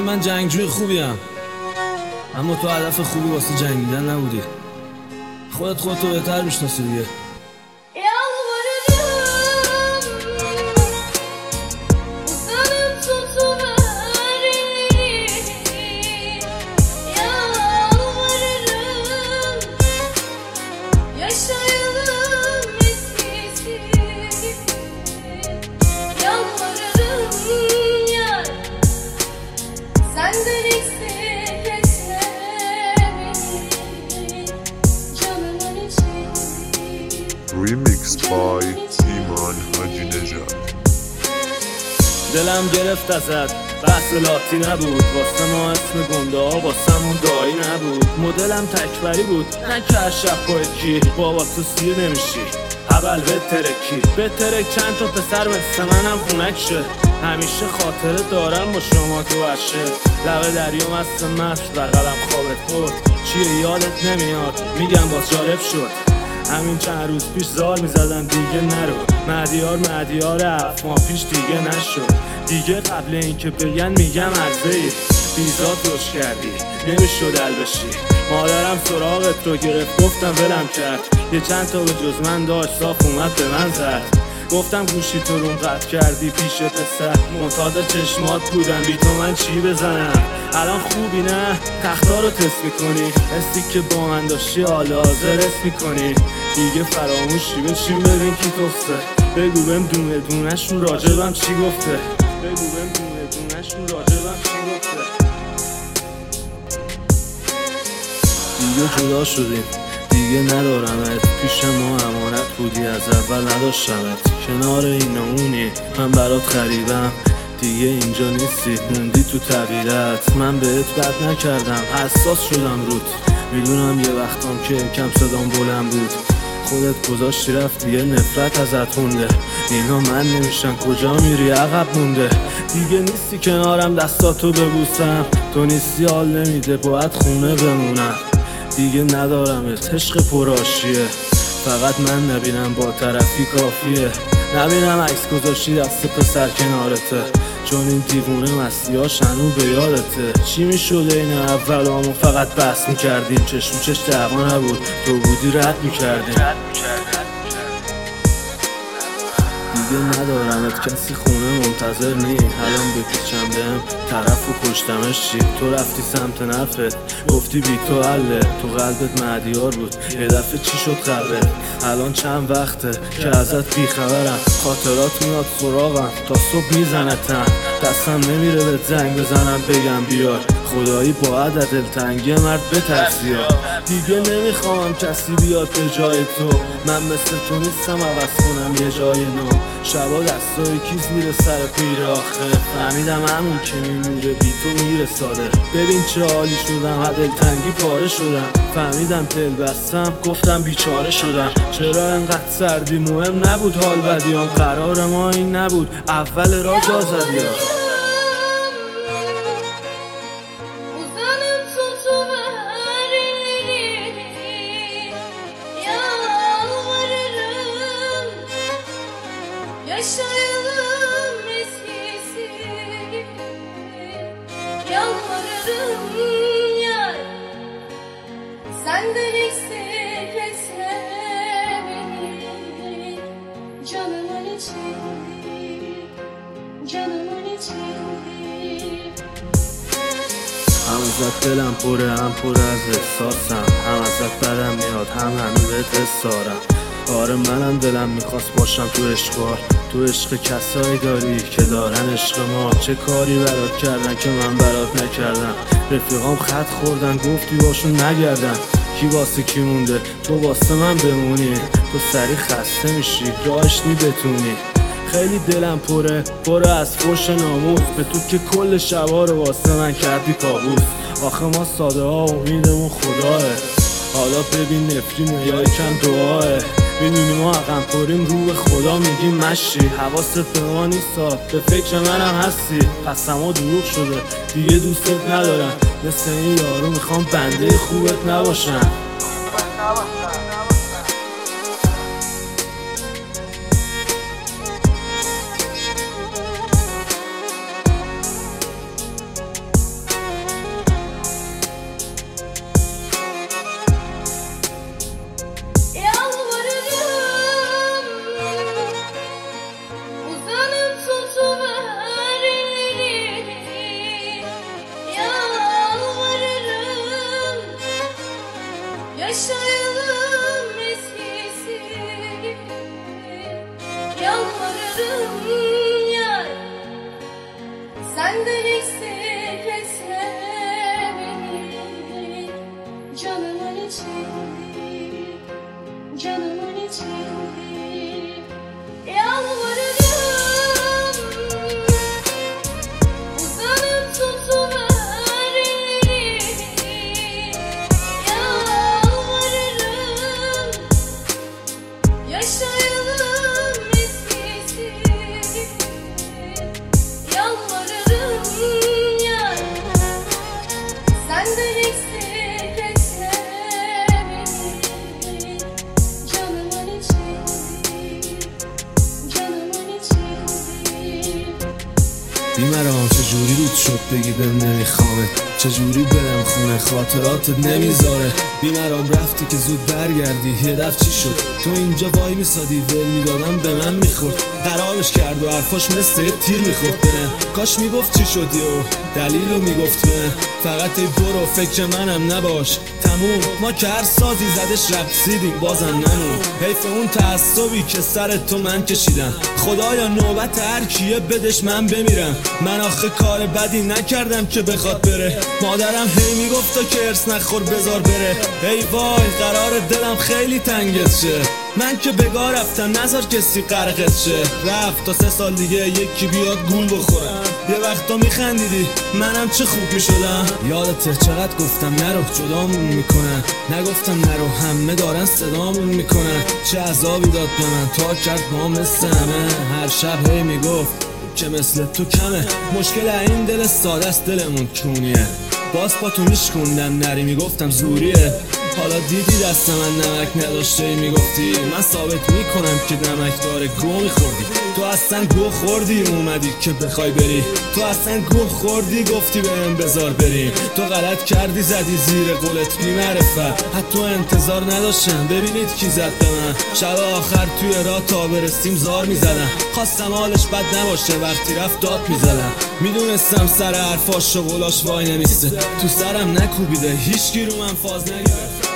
من جنگجوی خوبیم، اما تو هدف خوبی واسه جنگیدن نبودی. خودتو بهتر میشناسی دیگه. Remix by ایمان حاجی نژاد. دلم گرفت ازت، بحث لاتی نبود، واسه ما اسم گنده ها واسمون دایی نبود. مدلم تکبری بود، نه که از شب با کی بابا تو سیر نمیشی اول به ترک چند تا پسر مثل منم خونک شه. همیشه خاطره دارم با شما تو عشه، لب دریا مست مست بغلم خوابت برد. چیه یادت نمیاد؟ میگم باز جالب شد. همین چند روز پیش زار میزدم دیگه نرو، مهدیار هفت ماه پیش دیگه نشد. دیگه قبل اینکه بگن میگم عرضه ای بیزاد روش کردی، نمیشد حل بشی. مادرم سراغت رو گرفت، گفتم ولم کرد. یه چند تا به جز من داشت، صاف اومد به من زد. گفتم گوشی تو رو قطع کردی پیش پسر، معتاد چشمات بودم، بی تو من چی بزنم؟ الان خوبی نه؟ تختا رو تست میکنی، حسی که با من داشتی حالا حاضر اسم میکنی. دیگه فراموشی بشیم ببین کی تخته، بگو بهم دونه دونه‌شون راجبم چی گفته، دیگه جدا شدیم، دیگه ندارمت پیش ما، امانت بودی از اول نداشتمت. کنار این اونی من برات خریدم، دیگه اینجا نیستی، موندی تو تغییرت. من بهت بد نکردم، حساس شدم روت، میدونم یه وقتام که کم صدام بلند بود. خودت گذاشتی رفتی، یه نفرت ازت مونده. اینا من نمیشن، کجا میری عقب مونده. دیگه نیستی کنارم دستاتو ببوسم، تو نیستی حال نمیده باید خونه بمونم. دیگه ندارمت، عشق پرآشیه، فقط من نبینم با طرفی کافیه. نبینم عکس گذاشتی دست پسر کنارته، چون این دیوونه مستیاش هنو به یادته. چی میشده این اولامون فقط بحث میکردیم، چشم چش دعوا نبود، تو بودی رد میکردیم. دیگه ندارمت، کسی خونه منتظر نی. الان بپیچم بهم طرف و کشتمش چی؟ تو رفتی سمت نفت، گفتی بی تو حله، تو قلبت مهدیار بود، یه دفعه چی شد قلبت؟ الان چند وقته که ازت بیخبرم، خاطرات میاد سراغم تا صبح میزنتم. دستم نمیره بهت زنگ بزنم بگم بیار، خدایی باید دلتنگی مرد بترسی. دیگه نمیخوام کسی بیاد به جای تو، من مثل تو نیستم عوض کنم یه جای نو. شبا دستای کیز میره سر پیر آخه، فهمیدم همون که میمیره بی تو میره ساده. ببین چه حالی شدم، دلتنگی پاره شدم، فهمیدم دل بستم گفتم بیچاره شدم. چرا انقدر سردی؟ مهم نبود حال بدیام، قرار ما این نبود اول را جا زدی. Yaşayalım eskisi gibi, yalvarırım yar, senden eksik etme beni, canımın içinde, canımın içinde. هم ازت دلم پره، هم پر از احساسم، هم ازت بدم میاد، هم هنو بهت حسارم. آره منم دلم میخواست باشم تو عشقار، تو عشق کسایی داری که دارن عشق ما. چه کاری برات کردن که من برات نکردم؟ رفیقام خط خوردن گفتی باشون نگردم. کی واسه کی مونده؟ تو واسه من بمونی، تو سری خسته میشی راهش نی بتونی. خیلی دلم پره از فوش ناموس، به تو که کل شبا رو واسه من کردی کابوس. آخه ما ساده ها امیدمون خداه، حالا ببین نفرینه یا یکم دعاه. میدونی ما عقم پریم رو به خدا میگیم مشی، حواست به ما نیستا به فکر منم هستی. قسما دروغ شده دیگه دوستت ندارم، مثل این یارو میخوام بنده خوبت نباشم. Yaşayalım eskisi gibi. Yalvarırım yar, senden eksik etme beni. Canımın içinde, canımın içinde. Yalvarırım, uzanıp tutuver ellerimi. Yalvarırım, yaşayalım eskisi gibi. Yalvarırım yar, senden eksik etme beni. Canımın içinde, canımın içinde. بیمرام چجوری رود شد بگی بهم نمیخوامت، چجوری برم خونه خاطراتت نمیذاره. بیمرام رفتی که زود برگردی، یه دفع چی شد تو اینجا وای میسادی، ول میدادم به من میخورد، خرابش کرد و حرفاش مثل یه تیر میخورد بهم. کاش میگفت چی شدی و دلیلو میگفت بهم، فقط ای برو فکر منم نباش تموم. ما که هر سازی زدش رقصیدیم بازم نمون، حیف اون تعصبی که سر تو من کشیدم. خدایا نوبت هر کیه بدش من بمیرم، من آخه کار بدی نکردم که بخواد بره. مادرم هی میگفت تا که ارث نخور بذار بره. ای وای قرار دلم خیلی تنگت شه، من که بگاه رفتم نذار کسی غرقت شه. رفت تا 3 سال دیگه یکی بیاد گول بخورم، یه وقتا میخندیدی منم چه خوب میشدم. یادته چقدر گفتم نرو جدامون میکنن، نگفتم نرو همه دارن صدامون میکنن. چه عذابی داد به من تا کرد ما مثل همه، هر شب هی میگفت که مثل تو کمه. مشکل این دل ساده است دلمون کونیه، باز پا تو میشکوندم نری میگفتم زوریه. حالا دیدی دست من نمک نداشته میگفتی، من ثابت میکنم که نمک داره گو میخوردی. تو اصلا گو خوردی اومدی که بخوای بری، تو اصلا گو خوردی گفتی بهم بذار بریم. تو غلط کردی زدی زیر قولت بی‌معرفت، حتی انتظار نداشتم ببینید کی زد به من. شب آخر توی راه تا برسیم زار میزدم، خواستم حالش بد نباشه وقتی رفت داد میزدم. میدونستم سر حرفاش و قولاش وای نمیسته، تو سرم نکوبیده هیچکی رو من فاز نگرفت.